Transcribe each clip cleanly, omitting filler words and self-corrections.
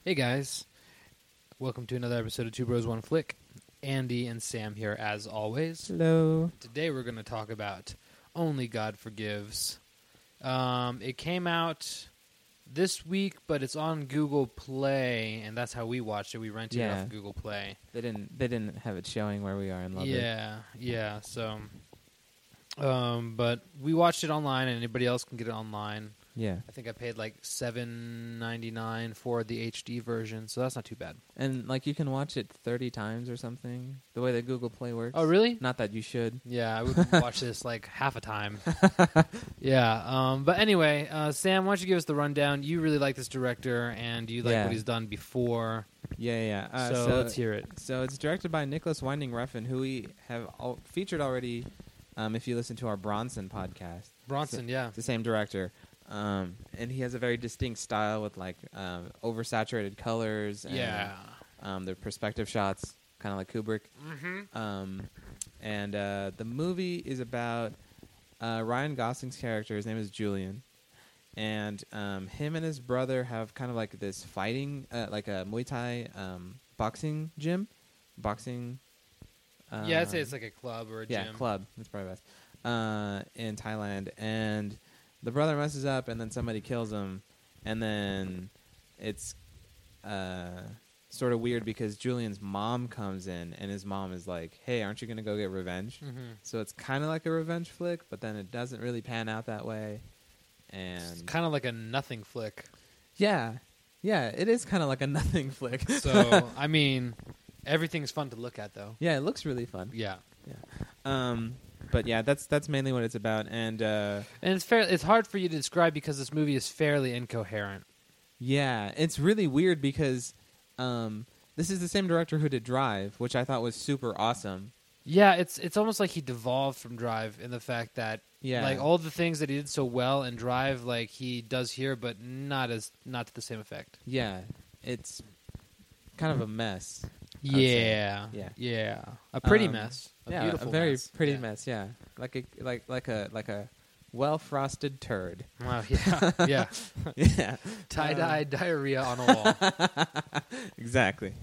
Hey guys, welcome to another episode of Two Bros One Flick. Andy and Sam here as always. Hello. Today we're going to talk about Only God Forgives. It came out this week, but it's on Google Play, and that's how we watched it. We rented it off Google Play. They didn't have it showing where we are in Lubbock. Yeah. So, but we watched it online, and anybody else can get it online. Yeah. I think I paid like $7.99 for the HD version, so that's not too bad. And like you can watch it 30 times or something. The way that Google Play works. Oh, really? Not that you should. Yeah, I would watch this like half a time. Yeah. But anyway, Sam, why don't you give us the rundown? You really like this director, and you like what he's done before. Yeah. So let's hear it. So it's directed by Nicholas Winding Refn, who we have featured already. If you listen to our Bronson podcast, Yeah, it's the same director. And he has a very distinct style with like oversaturated colors. And, the perspective shots, kind of like Kubrick. Mm-hmm. And the movie is about Ryan Gosling's character. His name is Julian, and him and his brother have kind of like this fighting, like a Muay Thai boxing gym. I'd say it's like a club or a gym. Yeah, club. That's probably best. In Thailand, and the brother messes up, and then somebody kills him, and then it's sort of weird because Julian's mom comes in, and his mom is like, "Hey, aren't you gonna go get revenge?" Mm-hmm. So it's kind of like a revenge flick, but then it doesn't really pan out that way, and It's kind of like a nothing flick. yeah, it is kind of like a nothing flick. So I mean, everything's fun to look at, though. Yeah, it looks really fun. Yeah. But yeah, that's mainly what it's about, and it's hard for you to describe because this movie is fairly incoherent. yeah, it's really weird because this is the same director who did Drive, which I thought was super awesome. Yeah, it's almost like he devolved from Drive in the fact that like all the things that he did so well in Drive, like he does here, but not to the same effect. Yeah, it's kind of a mess. Yeah, a pretty mess. A beautiful a very mess. pretty mess. Yeah, like a well-frosted turd. Wow, yeah. Yeah, Tie-dye diarrhea on a wall. Exactly.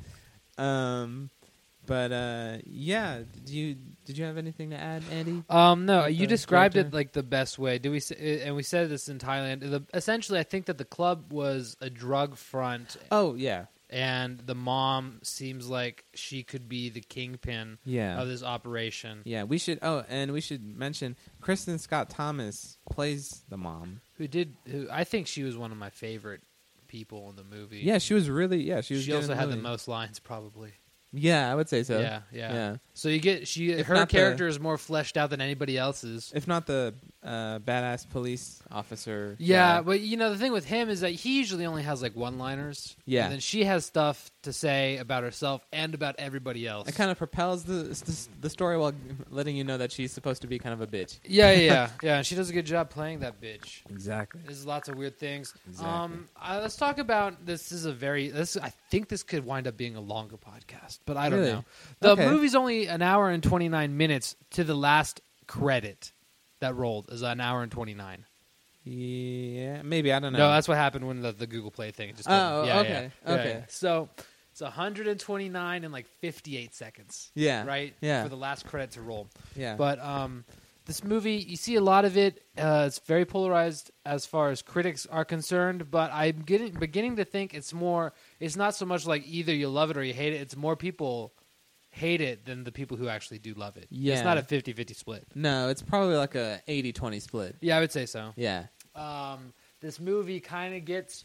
Yeah. Did you have anything to add, Andy? No, you described director? it like the best way. We said this in Thailand. Essentially, I think that the club was a drug front. Oh yeah. And the mom seems like she could be the kingpin of this operation. Yeah, we should mention Kristen Scott Thomas plays the mom. Who I think she was one of my favorite people in the movie. Yeah, she was really. Yeah, she also had the most lines, probably. Yeah, I would say so. Yeah. So you get her character is more fleshed out than anybody else's. If not the badass police officer. Yeah, but the thing with him is that he usually only has like one-liners. Yeah. And then she has stuff to say about herself and about everybody else. It kind of propels the story while letting you know that she's supposed to be kind of a bitch. Yeah. And she does a good job playing that bitch. Exactly. There's lots of weird things. Exactly. Let's talk about this. I think this could wind up being a longer podcast, but I don't Really? know. The Okay. movie's only an hour and 29 minutes to the last credit that rolled is an hour and 29. Yeah, maybe, I don't know. No, that's what happened when the Google Play thing just okay. Yeah. So it's 129 and like 58 seconds. Yeah. Right? Yeah. For the last credit to roll. Yeah. But this movie, you see a lot of it. It's very polarized as far as critics are concerned, but I'm beginning to think it's not so much like either you love it or you hate it. It's more people hate it than the people who actually do love it. Yeah. It's not a 50-50 split. No, it's probably like a 80-20 split. Yeah, I would say so. Yeah. This movie kind of gets...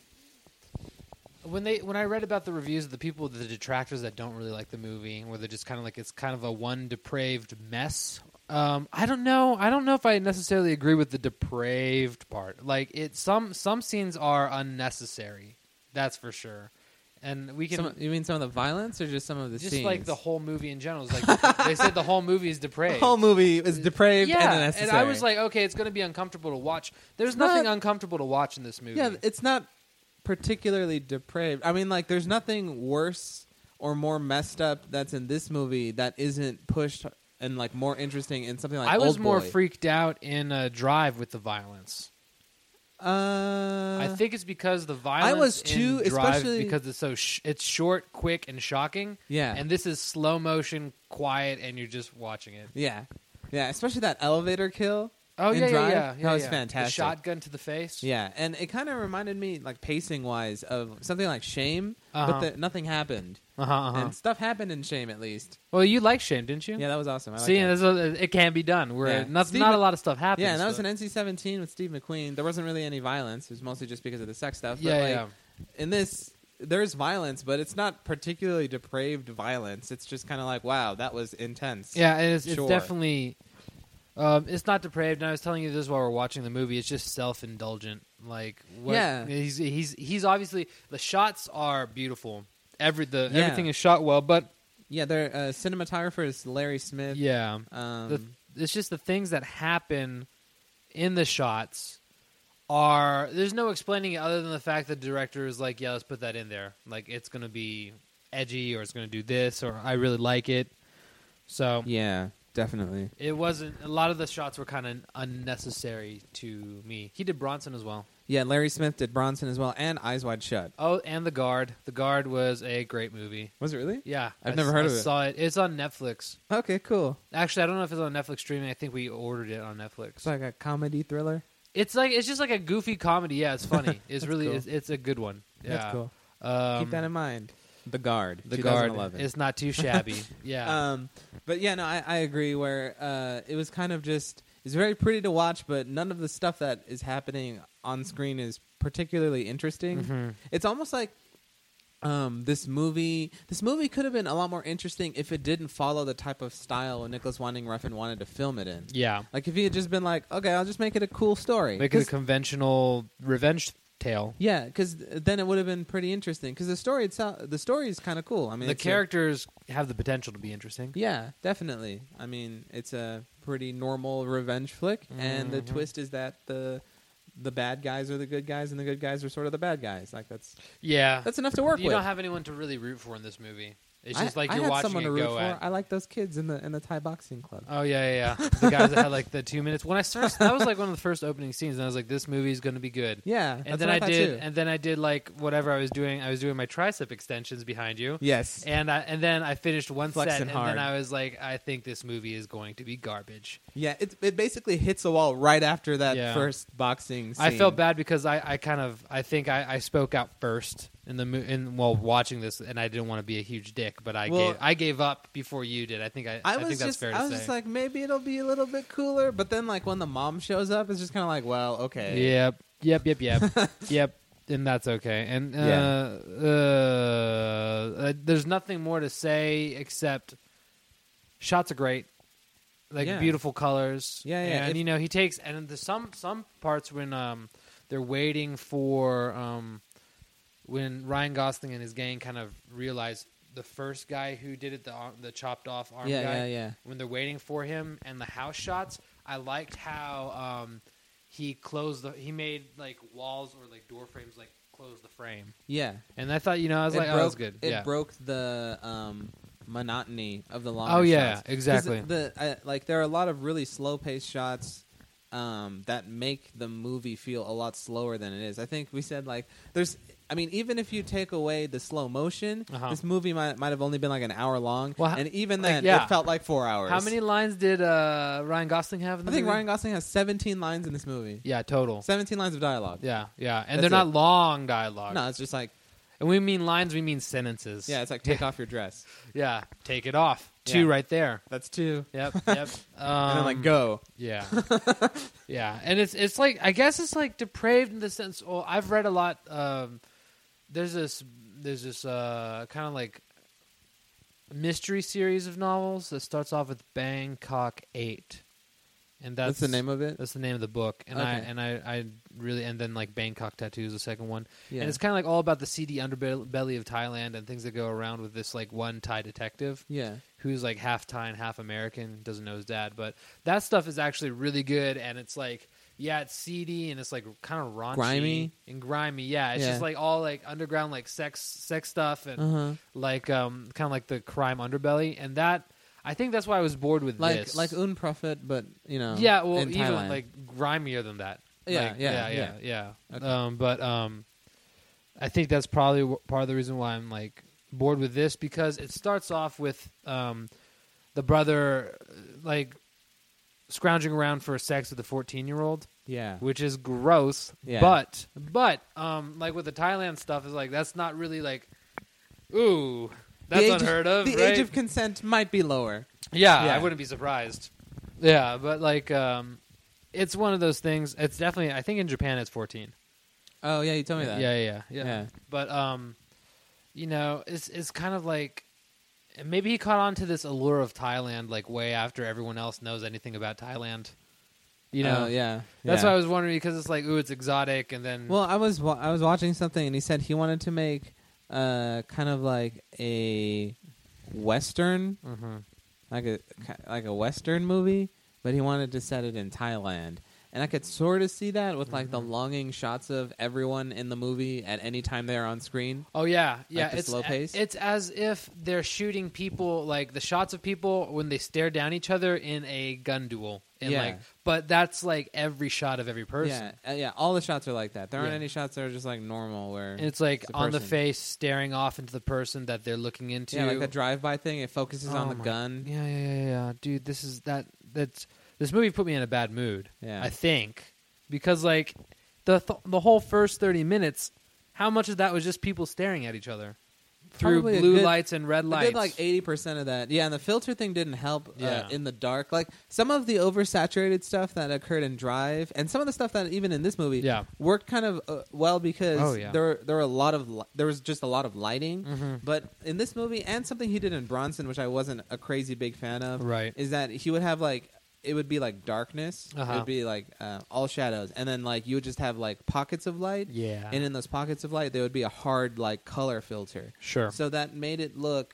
When I read about the reviews of the detractors that don't really like the movie, where they're just kind of like it's kind of a one depraved mess. I don't know if I necessarily agree with the depraved part. Like some scenes are unnecessary, that's for sure. And we can. You mean some of the violence, or just some of the scenes? Just like the whole movie in general. It's like they said the whole movie is depraved. The whole movie is depraved and yeah, unnecessary. and I was like, okay, it's going to be uncomfortable to watch. There's nothing uncomfortable to watch in this movie. Yeah, it's not particularly depraved. I mean, like, there's nothing worse or more messed up that's in this movie that isn't pushed and like more interesting in something like I was Oldboy. more freaked out in Drive with the violence. I think it's because the violence was too, in Drive, especially because it's it's short, quick, and shocking. Yeah. And this is slow motion, quiet, and you're just watching it. Yeah, especially that elevator kill. Oh, in yeah, Drive, yeah. that was The fantastic. shotgun to the face. Yeah, and it kind of reminded me, like pacing wise, of something like Shame, Uh-huh. but nothing happened, Uh-huh. and stuff happened in Shame at least. Well, you like Shame, didn't you? Yeah, that was awesome. I like See, that. it can be done. Where Yeah. not Steve a Mc- lot of stuff happens. Yeah, and that was but- an NC-17 with Steve McQueen. There wasn't really any violence. It was mostly just because of the sex stuff. But Yeah, like, yeah. in this, there's violence, but it's not particularly depraved violence. It's just kind of like, wow, that was intense. Yeah, and it's Sure. definitely it's not depraved. And I was telling you this while we're watching the movie. It's just self-indulgent. Like, Yeah. he's obviously, the shots are beautiful. Everything is shot well, but Yeah, their cinematographer is Larry Smith. yeah, Um, it's just the things that happen in the shots are, there's no explaining it other than the fact that the director is like, yeah, let's put that in there. Like, it's gonna be edgy, or it's gonna do this, or I really like it. So yeah, definitely. it wasn't. A lot of the shots were kind of unnecessary to me. He did Bronson as well. Yeah, Larry Smith did Bronson as well, and Eyes Wide Shut. Oh, and The Guard. The Guard was a great movie. Was it really? Yeah, I've never heard of it. Saw it. It's on Netflix. Okay, cool. Actually, I don't know if it's on Netflix streaming. I think we ordered it on Netflix. It's like a comedy thriller. It's just like a goofy comedy. Yeah, it's funny. It's really cool. it's a good one. Yeah, That's cool. Keep Keep that in mind. The Guard. The Guard. 2011. It's not too shabby. Yeah. But yeah, no, I agree. Where it was kind of just, it's very pretty to watch, but none of the stuff that is happening on screen is particularly interesting. Mhm. It's almost like this movie could have been a lot more interesting if it didn't follow the type of style Nicholas Winding Refn wanted to film it in. Yeah. Like if he had just been like, okay, I'll just make it a cool story. Make it a 'Cause- conventional revenge tale. yeah, because then it would have been pretty interesting. Because the story is kind of cool. I mean, The it's characters have the potential to be interesting. yeah, definitely. I mean, it's a pretty normal revenge flick, and the Mhm. twist is that the bad guys are the good guys, and the good guys are sort of the bad guys. Like that's Yeah. enough to work You with. don't have anyone to really root for in this movie. It's just like I you're had watching someone it to root go for. at. I like those kids in the Thai boxing club. Oh yeah. The guys that had like the 2 minutes. When I started, that was like one of the first opening scenes, and I was like, "This movie is going to be good." Yeah, And that's then what I thought did, too. and then I did like whatever I was doing. I was doing my tricep extensions behind you. Yes, And then I finished one set, Flexing and hard. then I was like, I think this movie is going to be garbage. yeah. It basically hits a wall right after that Yeah. first boxing scene. I felt bad because I think I spoke out first while watching this, and I didn't want to be a huge dick, but I gave up before you did. I think that's fair to say. I was just like, maybe it'll be a little bit cooler, but then like when the mom shows up, it's just kind of like, well, okay. Yep. Yep. And that's okay. And there's nothing more to say except shots are great, like Yeah. beautiful colors. Yeah, yeah. And he takes, and there's some parts when they're waiting for when Ryan Gosling and his gang kind of realize the first guy who did it, the chopped off arm guy. Yeah. When they're waiting for him and the house shots, I liked how he made like walls or like door frames like close the frame. Yeah. And I thought, I was like, oh, that was good. It Yeah. broke the monotony of the long. Oh yeah, shots. exactly. 'Cause like there are a lot of really slow paced shots that make the movie feel a lot slower than it is. I think we said like even if you take away the slow motion, this movie might have only been like an hour long, Well, and even like, then yeah. it felt like 4 hours. How many lines did Ryan Gosling have in the I think movie? Ryan Gosling has 17 lines in this movie. Yeah, total. 17 lines of dialogue. Yeah. And That's they're not it. long dialogue. No, it's just like, And we mean lines, we mean sentences. yeah, it's like take off your dress. Yeah, take it off. 2 Yeah. right there. That's 2. Yep. And then like go. Yeah. Yeah. And it's like, I guess it's like depraved in the sense, well, I've read a lot. There's this kind of like mystery series of novels that starts off with Bangkok 8. And That's the name of it? That's the name of the book. And Okay. I really, and then like Bangkok Tattoo is the second one. Yeah. And it's kind of like all about the seedy underbelly of Thailand and things that go around with this like one Thai detective Yeah. who's like half Thai and half American, doesn't know his dad. But that stuff is actually really good, and it's like, yeah, it's seedy and it's like kind of raunchy and grimy. Yeah, it's Yeah. just like all like underground like sex stuff and Uh-huh. like kind of like the crime underbelly. And that, I think that's why I was bored with this. Like Un Prophet, but yeah, well, in even Thailand. like grimier than that. Yeah, Like, yeah. Okay. But I think that's probably part of the reason why I'm like bored with this, because it starts off with the brother like scrounging around for sex with a 14-year-old, Yeah. which is gross. Yeah. But like with the Thailand stuff is like that's not really like, ooh, that's unheard of. The right? age of consent might be lower. Yeah, Yeah. I wouldn't be surprised. Yeah, but like it's one of those things. It's definitely, I think in Japan it's 14. Oh yeah, you told me that. Yeah. But you know, it's kind of like maybe he caught on to this allure of Thailand like way after everyone else knows anything about Thailand. You know, yeah. that's why I was wondering, because it's like, ooh, it's exotic, and then Well, I was watching something, and he said he wanted to make kind of like a western, like a western movie, but he wanted to set it in Thailand. And I could sort of see that with like the longing shots of everyone in the movie at any time they're on screen. Oh yeah. the It's slow pace? It's as if they're shooting people, like the shots of people when they stare down each other in a gun duel. And Yeah. like, but that's like every shot of every person. Yeah, all the shots are like that. There aren't Yeah. any shots that are just like normal where And it's like a on the person. face, staring off into the person that they're looking into. Yeah, like the drive-by thing. It focuses on the my- gun. Yeah. Dude, this movie put me in a bad mood. Yeah. I think, because like the whole first 30 minutes, how much of that was just people staring at each other through Probably a blue good- lights and red I lights? did like 80% of that. Yeah, and the filter thing didn't help Yeah. in the dark. Like some of the oversaturated stuff that occurred in Drive, and some of the stuff that even in this movie Yeah. worked kind of well because Oh, yeah. there were a lot of there was just a lot of lighting. Mm-hmm. But in this movie, and something he did in Bronson, which I wasn't a crazy big fan of, Right. is that he would have like. It would be like darkness. Uh-huh. It would be like all shadows, and then like you would just have like pockets of light. Yeah. And in those pockets of light, there would be a hard like color filter. Sure. So that made it look.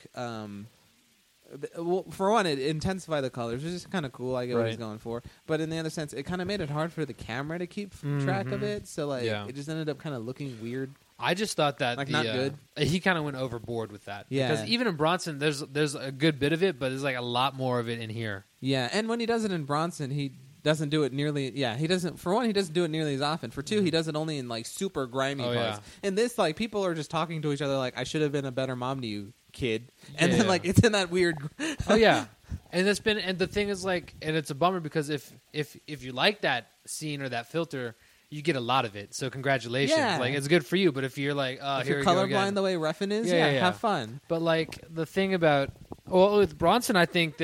Well, for one, it intensified the colors, which is kind of cool. I get what he's Right. going for, but in the other sense, it kind of made it hard for the camera to keep track of it. So like, Yeah. it just ended up kind of looking weird. I just thought that Like, not good? He kind of went overboard with that. Yeah. Because even in Bronson, there's a good bit of it, but there's like a lot more of it in here. Yeah, and when he does it in Bronson, he doesn't do it nearly. Yeah, he doesn't. For one, he doesn't do it nearly as often. For two, he does it only in like super grimy Oh, parts. yeah. In this, like people are just talking to each other, like I should have been a better mom to you, kid. And Yeah, then yeah. like it's in that weird. Oh yeah, and the thing is like, and it's a bummer because if you like that scene or that filter, you get a lot of it. So congratulations, Yeah. like it's good for you. But if you're like, if here you're we go colorblind again. the way Ruffin is, Yeah, yeah. have fun. But like the thing about with Bronson, I think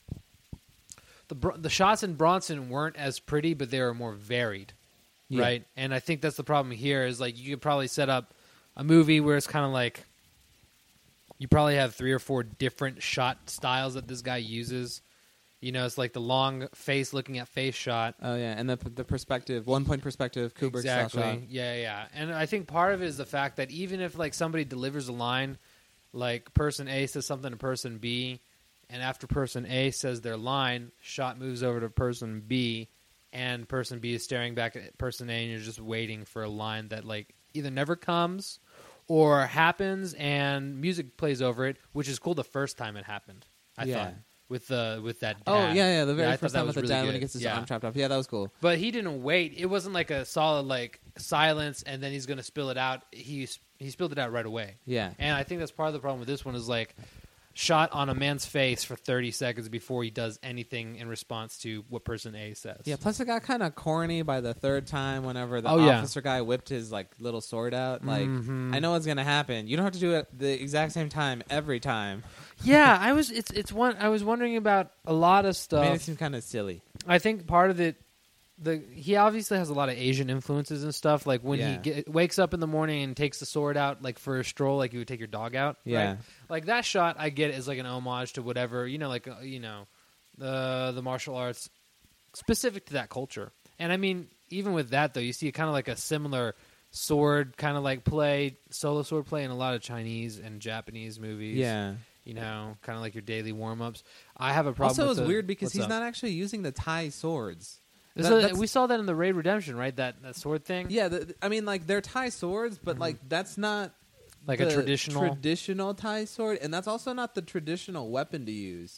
the shots in Bronson weren't as pretty, but they were more varied, Yeah. right? And I think that's the problem here is like you could probably set up a movie where it's kind of like you probably have 3 or 4 different shot styles that this guy uses. You know, it's like the long face looking at face shot. Oh yeah, and the perspective, 1-point perspective, Kubrick style shot. Exactly. Yeah. And I think part of it is the fact that even if like somebody delivers a line, like person A says something to person B, and after person A says their line, shot moves over to person B, and person B is staring back at person A, and you're just waiting for a line that like either never comes or happens, and music plays over it, which is cool the first time it happened. I Yeah. thought with that. Dad. Oh yeah, the very I first thought that time was with the really dad when good. he gets his Yeah. arm chopped off. Yeah, that was cool. But he didn't wait. It wasn't like a solid like silence, and then he's going to spill it out. He spilled it out right away. Yeah. And I think that's part of the problem with this one is like shot on a man's face for 30 seconds before he does anything in response to what person A says. Yeah, plus it got kind of corny by the third time whenever the Oh, yeah. officer guy whipped his like little sword out. Like, Mhm. I know what's going to happen. You don't have to do it at the exact same time every time. Yeah, I was wondering about a lot of Made it stuff. seem kind of silly. I think part of it he obviously has a lot of Asian influences and stuff. Like when Yeah. he wakes up in the morning and takes the sword out, like for a stroll, like you would take your dog out. Yeah. right? Like that shot, I get is like an homage to whatever like the martial arts specific to that culture. And I mean, even with that though, you see kind of like a similar sword kind of like solo sword play in a lot of Chinese and Japanese movies. Yeah. Kind of like your daily warm ups. I have a problem. Also, with it's weird because what's he's up? not actually using the Thai swords. We saw that in the Raid Redemption, right? That sword thing, Yeah, I mean, like they're Thai swords, but like that's not like the a traditional. Thai sword, and that's also not the traditional weapon to use.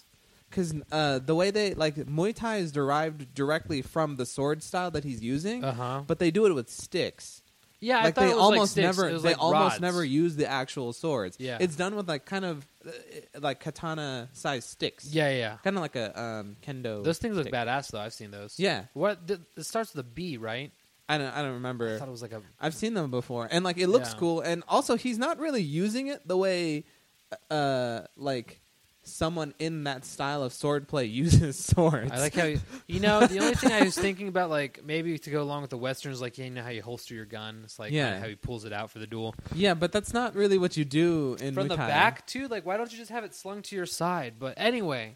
because the way they like Muay Thai is derived directly from the sword style that he's using, but they do it with sticks. Yeah, I Like thought they it was almost like sticks. never It was they like almost rods. never use the actual swords. Yeah. It's done with like kind of like katana sized sticks. Yeah. Kind of like a kendo. Those things look stick. badass though. I've seen those. Yeah. It starts with a B, right? I don't remember. I thought it was like a. I've seen them before, and like it looks Yeah. cool. And also, he's not really using it the way, like someone in that style of swordplay uses swords. I like how the only thing I was thinking about, like maybe to go along with the westerns, like you know how you holster your gun. It's like Yeah. how he pulls it out for the duel Yeah, but that's not really what you do in from Muay the Thai. back too. Like why don't you just have it slung to your side? But anyway,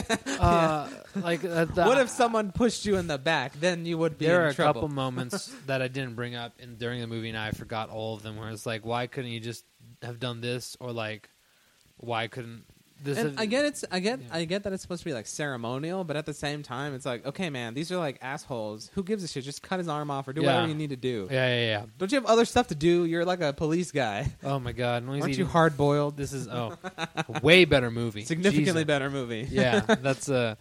like What if someone pushed you in the back? Then you would be There in are a trouble. couple moments that I didn't bring up during the movie, and I forgot all of them. Where it's like, why couldn't you just have done this, or like, why couldn't this? And I get that it's supposed to be like ceremonial, but at the same time, it's like, okay, man, these are like assholes. Who gives a shit? Just cut his arm off or do Yeah. whatever you need to do. Yeah. Don't you have other stuff to do? You're like a police guy. Oh my god, when he's Aren't you eating- hard boiled? This is way better movie, Significantly Jesus. better movie. Yeah, that's the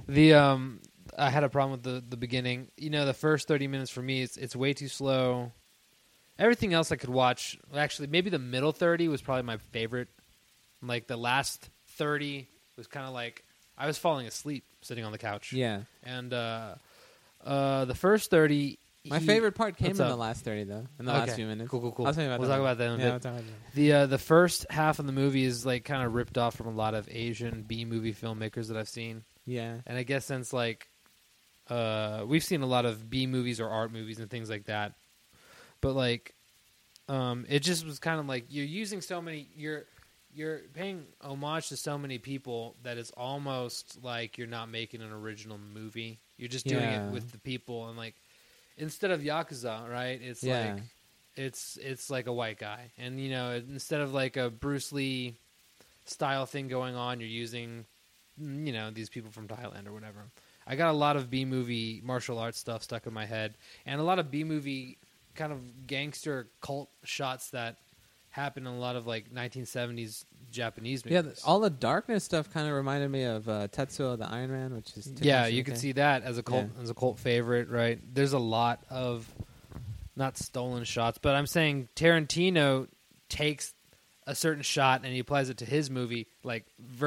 I had a problem with the beginning. You know, the first 30 minutes for me, it's way too slow. Everything else I could watch, actually, maybe the middle 30 was probably my favorite. Like the last 30 was kind of like I was falling asleep sitting on the couch. Yeah. And the first 30, My favorite part came in What's the up? last 30, though. In the Okay. last few minutes. Cool. I'll tell you about We'll that. talk about that in a Yeah, bit. we'll talk about that. The first half of the movie is like kind of ripped off from a lot of Asian B movie filmmakers that I've seen. Yeah. And I guess since like we've seen a lot of B movies or art movies and things like that, but like it just was kind of like you're using so many you're paying homage to so many people that it's almost like you're not making an original movie. You're just doing Yeah. it with the people, and like instead of Yakuza, right? It's Yeah. like it's like a white guy, and you know instead of like a Bruce Lee style thing going on, you're using these people from Thailand or whatever. I got a lot of B movie martial arts stuff stuck in my head, and a lot of B movie kind of gangster cult shots that happen in a lot of like 1970s Japanese Yeah, movies. all the darkness stuff kind of reminded me of Tetsuo the Iron Man, which is Yeah, you could see that as a cult Yeah. as a cult favorite, right? There's a lot of not stolen shots, but I'm saying Tarantino takes a certain shot and he applies it to his movie, like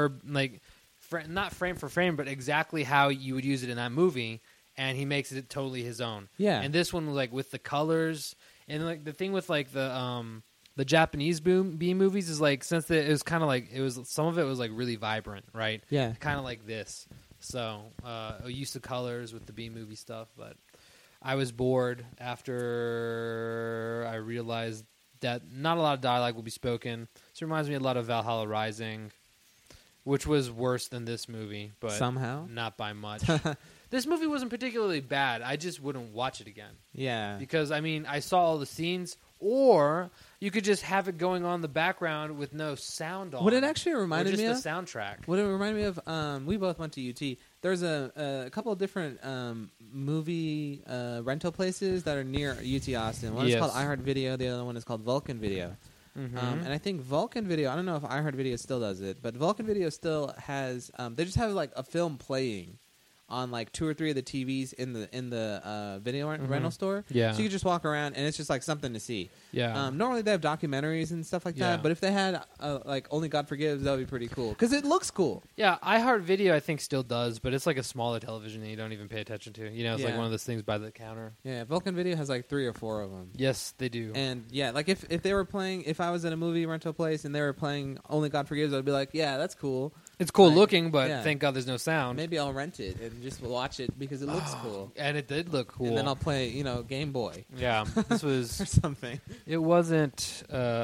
not frame for frame, but exactly how you would use it in that movie, and he makes it totally his own. Yeah. And this one was like with the colors, and like the thing with like the Japanese B movies is like since it was kind of like some of it was like really vibrant, right? Yeah. Kind of like this. So use of colors with the B movie stuff, but I was bored after I realized that not a lot of dialogue will be spoken. This reminds me a lot of Valhalla Rising, which was worse than this movie, but Somehow? not by much. This movie wasn't particularly bad. I just wouldn't watch it again Yeah. because I mean I saw all the scenes, or you could just have it going on in the background with no sound on. What it actually or reminded just me the of. soundtrack. What it reminded me of, we both went to UT. There's a couple of different movie rental places that are near UT Austin. One is Yes. called iHeartVideo. The other one is called Vulcan Video. Mm-hmm. And I think Vulcan Video, I don't know if iHeartVideo still does it, but Vulcan Video still has, they just have like a film playing on like 2 or 3 of the TVs in the video rental store. Yeah. So you can just walk around and it's just like something to see. Yeah. Normally they have documentaries and stuff like Yeah. that, but if they had like Only God Forgives, that would be pretty cool because it looks cool. Yeah, iHeartVideo I think still does, but it's like a smaller television that you don't even pay attention to. You know, it's like Yeah. one of those things by the counter. Yeah, Vulcan Video has like 3 or 4 of them. Yes, they do. And yeah, like if they were playing, if I was in a movie rental place and they were playing Only God Forgives, I'd be like, yeah, that's cool. It's cool like, looking, but yeah. thank God there's no sound. Maybe I'll rent it and just watch it because it looks cool. And it did look cool. And then I'll play, Game Boy yeah, this or was. something. It wasn't.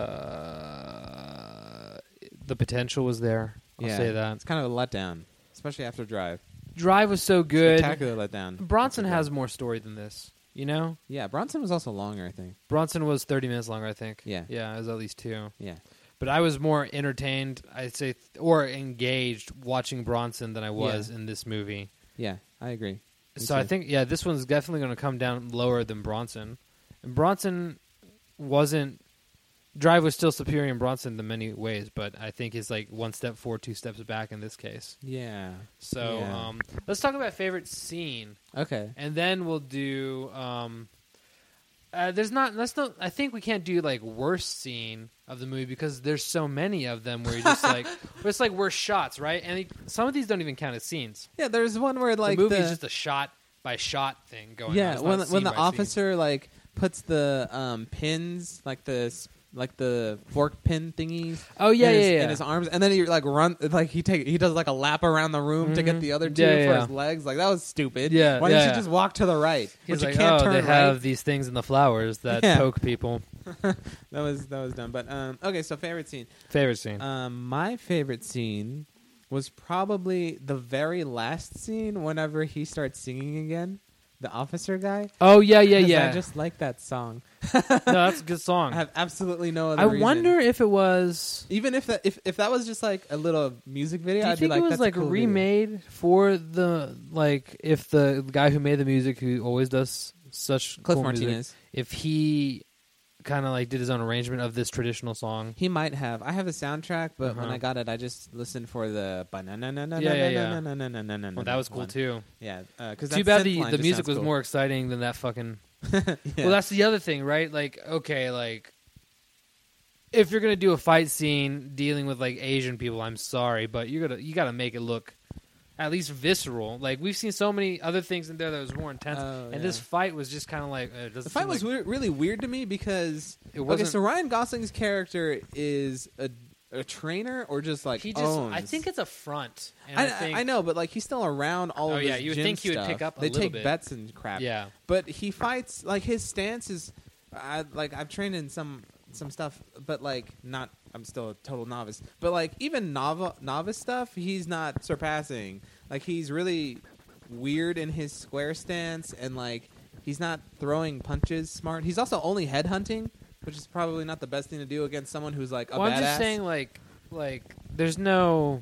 The potential was there. I'll Yeah. say that. It's kind of a letdown, especially after Drive. Drive was so good. Spectacular letdown. Bronson After has Drive. more story than this. You know, Yeah, Bronson was also longer, I think. Bronson was 30 minutes longer. I think. Yeah. Yeah, it was at least 2. Yeah. But I was more entertained, I'd say, or engaged watching Bronson than I was in this movie. Yeah, I agree. Me So I too. think, this one's definitely going to come down lower than Bronson. And Bronson wasn't Drive was still superior in Bronson in many ways, but I think it's like one step forward, two steps back in this case. Yeah. So Yeah. let's talk about favorite scene, Okay. and then we'll do. There's not. Let's not. I think we can't do like worst scene of the movie because there's so many of them where you're just like, where it's like worst shots, right? And some of these don't even count as scenes. Yeah, there's one where like the movie is just a shot by shot thing going on. yeah, It's not when scene the by scene. officer like puts the pins like the fork pin thingies. Oh yeah, in his, yeah. in his arms, and then he like he does like a lap around the room to get the other two Yeah, for yeah. his legs. Like that was stupid. Yeah, why didn't yeah. you just walk to the right? He's But like, you can't oh, turn they right. have these things in the flowers that Yeah. poke people. That was dumb. But okay, so favorite scene. Favorite scene. My favorite scene was probably the very last scene whenever he starts singing again. The officer guy. Oh yeah, 'Cause yeah. I just like that song. No, that's a good song. I have absolutely no other I reason. wonder if it was. Even if that was just like a little music video, Do you I'd be think like, it was that's like a cool video. remade for the like if the guy who made the music who always does such Cliff cool Martinez. music, if he kind of like did his own arrangement of this traditional song? He might have. I have the soundtrack, but when Uh-huh. I got it, I just listened for the Yeah. Well, that was cool too. Yeah, because Too bad the music was more exciting than that fucking. Yeah. Well, that's the other thing, right? Like, okay, like if you're gonna do a fight scene dealing with like Asian people, I'm sorry, but you gotta make it look at least visceral. Like we've seen so many other things in there that was more intense, Oh, and yeah. this fight was just kind of like it doesn't The fight seem was like, really weird to me because It okay, wasn't- so Ryan Gosling's character is a trainer or just like he just. owns. I think it's a front. And I know, but like he's still around all Oh, of yeah, his you would gym think he would stuff. pick up a They little take bit. bets and crap. Yeah. But he fights like his stance is. I've trained in some stuff, but like not. I'm still a total novice. But like even novice stuff, he's not surpassing. Like he's really weird in his square stance, and like he's not throwing punches smart. He's also only head hunting, which is probably not the best thing to do against someone who's like a Well, badass. I'm just saying, like there's no.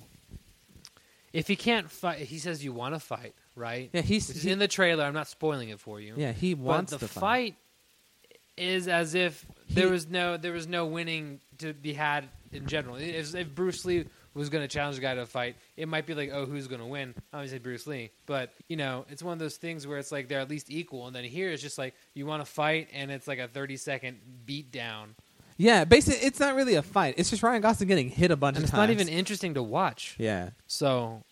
If he can't fight, he says you want to fight, right? Yeah, Which is in the trailer. I'm not spoiling it for you. yeah, he But wants the to fight is as if there was no winning to be had in general. If Bruce Lee was going to challenge a guy to a fight, it might be like, oh, who's going to win? Obviously Bruce Lee. But, it's one of those things where it's like they're at least equal. And then here it's just like you want to fight, and it's like a 30-second beat down. Yeah, basically, it's not really a fight. It's just Ryan Gosling getting hit a bunch And of it's times. not even interesting to watch. Yeah. So,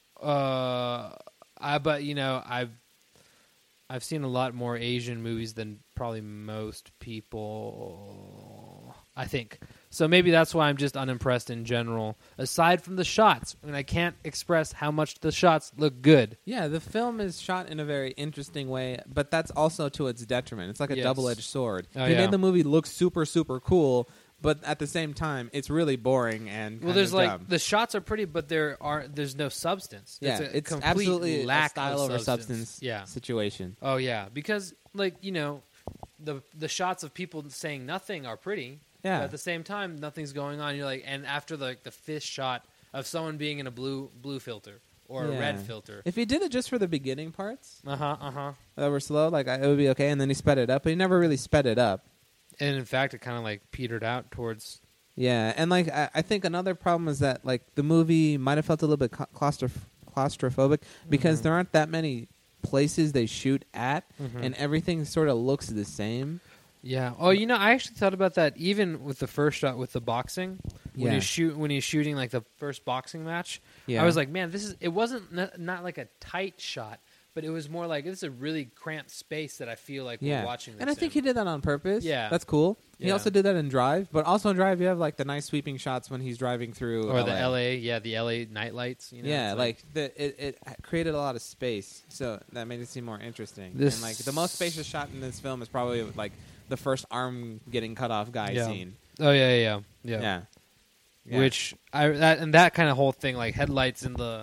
I've seen a lot more Asian movies than probably most people, I think. So maybe that's why I'm just unimpressed in general. Aside from the shots, and I can't express how much the shots look good. Yeah, the film is shot in a very interesting way, but that's also to its detriment. It's like a Yes. double-edged sword. Oh, He yeah. made the movie look super, super cool, but at the same time, it's really boring and Well, kind there's of like dumb. the shots are pretty, but there's no substance. Yeah, a it's complete absolutely lack a style of over substance Yeah. situation. Oh yeah, because the shots of people saying nothing are pretty. Yeah. But at the same time, nothing's going on. You're like, and after the fish shot of someone being in a blue filter or a Yeah. red filter. If he did it just for the beginning parts Uh-huh. that were slow, like it would be okay, and then he sped it up, but he never really sped it up. And in fact, it kind of like petered out towards. Yeah, and like I think another problem is that like the movie might have felt a little bit claustrophobic because Mhm. there aren't that many places they shoot at, Mhm. and everything sort of looks the same. Yeah. Oh, I actually thought about that even with the first shot with the boxing. When Yeah. when he's shooting like the first boxing match, Yeah. I was like, man, it wasn't not like a tight shot, but it was more like this is a really cramped space that I feel like Yeah, we're watching this and I think he in. did that on purpose. Yeah. That's cool. He Yeah. also did that in Drive, but also in Drive you have like the nice sweeping shots when he's driving through Or the LA. the LA night lights. Yeah, it's like it created a lot of space, so that made it seem more interesting. This- And like the most spacious shot in this film is probably like the first arm getting cut off guy Yeah. scene. Oh yeah. Yeah. Yeah. Which that kind of whole thing, like headlights in the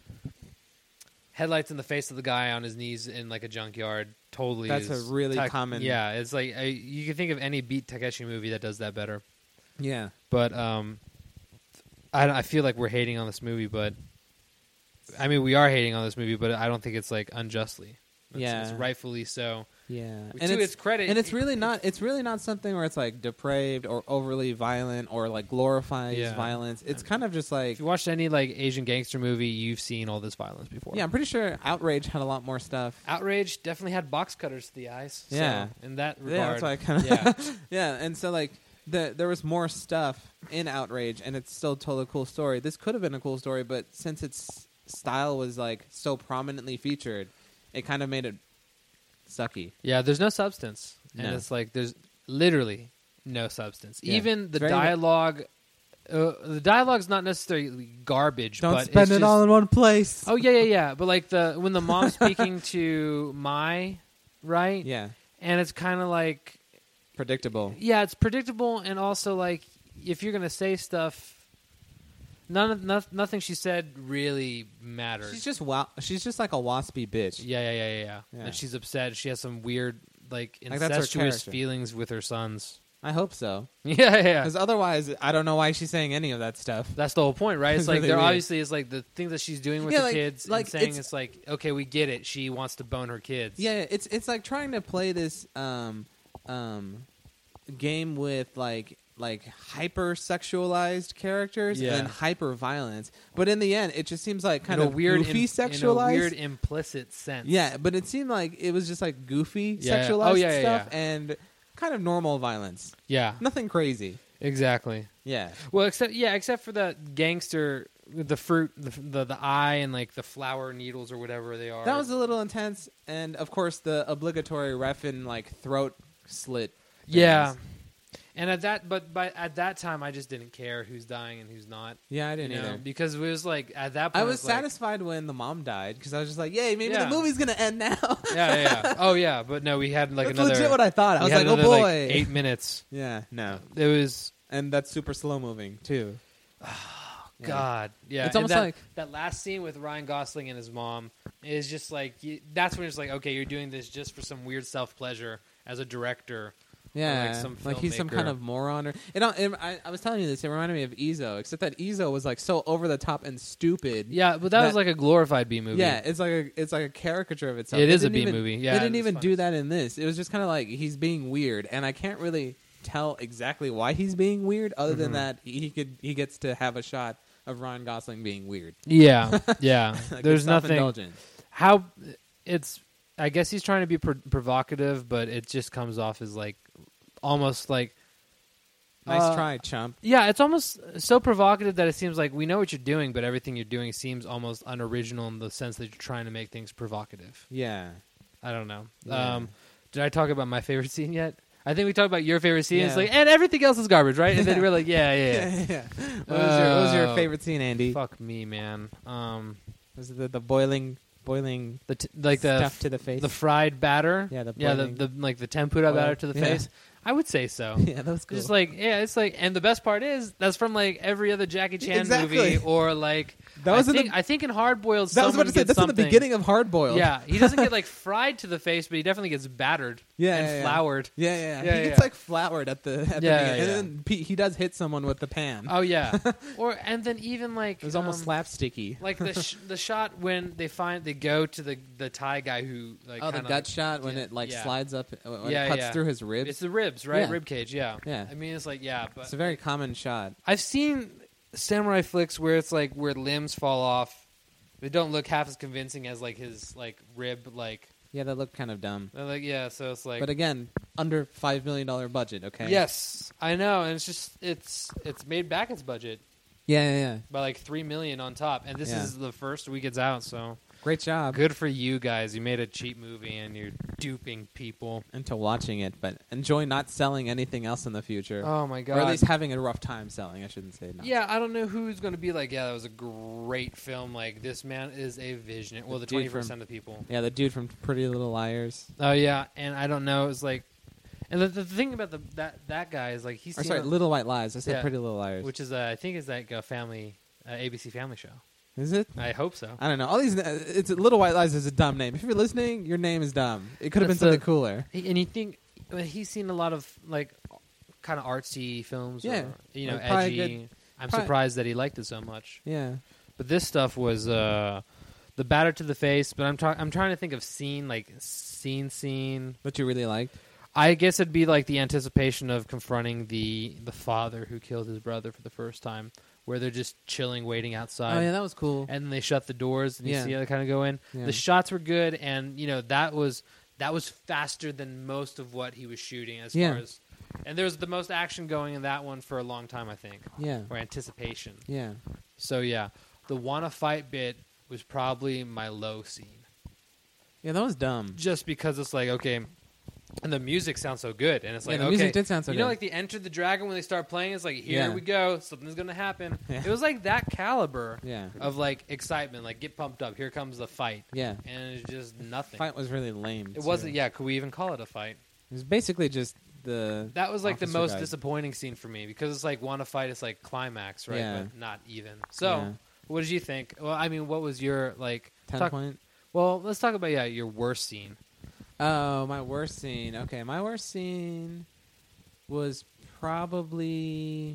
face of the guy on his knees in like a junkyard, totally. That's is a really common- Yeah, it's like you can think of any Beat Takeshi movie that does that better. Yeah. But I feel like we're hating on this movie, but I mean we are hating on this movie, but I don't think it's like unjustly. It's Yeah. rightfully so. Yeah, To its credit, and it's really not. It's really not something where it's like depraved or overly violent or like glorifies violence. It's kind of just like if you watched any like Asian gangster movie, you've seen all this violence before. yeah. I'm pretty sure Outrage had a lot more stuff. Outrage definitely had box cutters to the eyes. Yeah. So in that regard, Yeah, that's why I kind of yeah. And so like there was more stuff in Outrage, and it's still told a cool story. This could have been a cool story, but since its style was like so prominently featured, it kind of made it sucky. Yeah, there's no substance, and No. it's like there's literally no substance. Yeah. Even the Very- dialogue, the dialogue's not necessarily garbage. Don't but spend it's it just, all in one place. Oh yeah. But like when the mom's speaking to Mai, right? Yeah, And it's kind of like, predictable. yeah, it's predictable, and also like if you're gonna say stuff, nothing she said really mattered. She's just like a waspy bitch. Yeah. Yeah. And she's upset. She has some weird like Like, that's her incestuous character. feelings with her sons. I hope so, Yeah. because otherwise, I don't know why she's saying any of that stuff. That's the whole point, right? It's It's like really there weird. obviously is like the thing that she's doing with Yeah, the like- kids, like, and saying it's- it's like, okay, we get it. She wants to bone her kids. Yeah, it's like trying to play this game with like hyper sexualized characters Yeah. and then hyper violence, but in the end, it just seems like kind in a of weird, goofy in sexualized. a weird implicit sense. Yeah, but it seemed like it was just like goofy Yeah. sexualized Oh, yeah, stuff yeah. and kind of normal violence. Yeah. Nothing crazy. Exactly. Yeah. Well, except for that gangster, the fruit, the eye, and like the flower needles or whatever they are. That was a little intense, and of course the obligatory reffin like throat slit. yeah. things. And at that time, I just didn't care who's dying and who's not. Yeah, I You didn't know, either. because it was like at that point I was like, satisfied when the mom died because I was just like, "Yay, maybe Yeah. the movie's gonna end now." Yeah. Oh yeah, but no, we had like That's another. legit what I thought. I we was had like, "Oh another, boy!" like, 8 minutes. Yeah, no, It was. and that's super slow moving too. Yeah. God, yeah. It's And almost that, like- that last scene with Ryan Gosling and his mom is just like that's when it's like, okay, you're doing this just for some weird self pleasure as a director. Yeah, some like he's some filmmaker. kind of moron. Or I was telling you this. It reminded me of Izzo, except that Izzo was like so over the top and stupid. Yeah, but that was like a glorified B movie. Yeah, it's like a caricature of itself. It They is a didn't B even- movie. Yeah, they didn't it's even fun. do that in this. It was just kind of like he's being weird, and I can't really tell exactly why he's being weird, other than that he gets to have a shot of Ryan Gosling being weird. Yeah. Like, There's it's nothing. self-indulgent. How it's. I guess he's trying to be provocative, but it just comes off as like almost like. Nice try, chump. Yeah, it's almost so provocative that it seems like we know what you're doing, but everything you're doing seems almost unoriginal in the sense that you're trying to make things provocative. Yeah. I don't know. Yeah. Did I talk about my favorite scene yet? I think we talked about your favorite scene. Yeah. It's like, and everything else is garbage, right? And then we're like, yeah. What was your favorite scene, Andy? Fuck me, man. Was it the boiling The stuff to the face? the fried batter. Yeah, the the boiling like the tempura oil. batter to the Yeah. face. I would say so. yeah, that was cool. Just like it's like, and the best part is that's from like every other Jackie Chan Exactly. movie, or like That was I think in Hard Boiled. that was what I said. That's in the beginning of Hard Boiled. Yeah, he doesn't get like fried to the face, but he definitely gets battered and floured. Yeah. Yeah, He gets yeah. like floured at the Yeah, beginning, yeah. and then he does hit someone with the pan. Oh yeah, and then even like It was almost slapsticky. like the shot when they go to the Thai guy who like Oh, the kinda, gut shot when yeah, it like yeah. slides up, when Yeah, it cuts yeah. through his ribs. It's the ribs, right? Yeah. Rib cage, yeah. Yeah. I mean, it's like but It's a very common shot. I've seen samurai flicks where it's like where limbs fall off. They don't look half as convincing as like his like rib like. Yeah, that looked kind of dumb. They're like so it's like. But again, under $5 million budget. Okay. Yes, I know, and it's just it's made back its budget Yeah. by like $3 million on top, and this Yeah. is the first week it's out, so Great job. good for you guys. You made a cheap movie and you're duping people. Into watching it, but enjoy not selling anything else in the future. Oh my god! Or at least having a rough time selling. I shouldn't say not. Yeah, I don't know who's going to be like, that was a great film. Like, this man is a visionary. Well, the dude 20% from- of people. Yeah, the dude from Pretty Little Liars. Oh yeah, and I don't know. It's like, and the thing about that guy is like he's Or seen sorry, a- Little White Lies. I said Yeah. Pretty Little Liars. which is I think is like a family ABC Family show. Is it? I hope so. I don't know. All these. It's Little White Lies is a dumb name. If you're listening, your name is dumb. It could have been That's something the- cooler. And you think he's seen a lot of like kind of artsy films, Yeah. or, Like, probably edgy. good- I'm probably- surprised that he liked it so much. Yeah. But this stuff was the batter to the face, but I'm trying to think of scene. What you really liked? I guess it'd be like the anticipation of confronting the father who killed his brother for the first time, where they're just chilling, waiting outside. Oh yeah, that was cool. And then they shut the doors, and you Yeah. see how they kind of go in. Yeah. The shots were good, and that was faster than most of what he was shooting as Yeah. far as. And there's the most action going in that one for a long time, I think, Yeah. or anticipation. Yeah. So yeah, the wanna fight bit was probably my low scene, Yeah, that was dumb. just because it's like okay. And the music sounds so good, and it's Yeah, like the okay, music did sound so you know, good. like the Enter the Dragon when they start playing, it's like here Yeah. we go, something's gonna happen. Yeah. It was like that caliber Yeah. of like excitement, like get pumped up. Here comes the fight, Yeah. and it's just nothing. Fight was really lame. It wasn't. Yeah, could we even call it a fight? It was basically just the. That was like the officer most guy. disappointing scene for me because it's like want to fight, it's like climax, right? Yeah. But not even. So, Yeah. what did you think? Well, I mean, what was your like? 10 point. Well, let's talk about your worst scene. Oh, my worst scene. Okay, my worst scene was probably.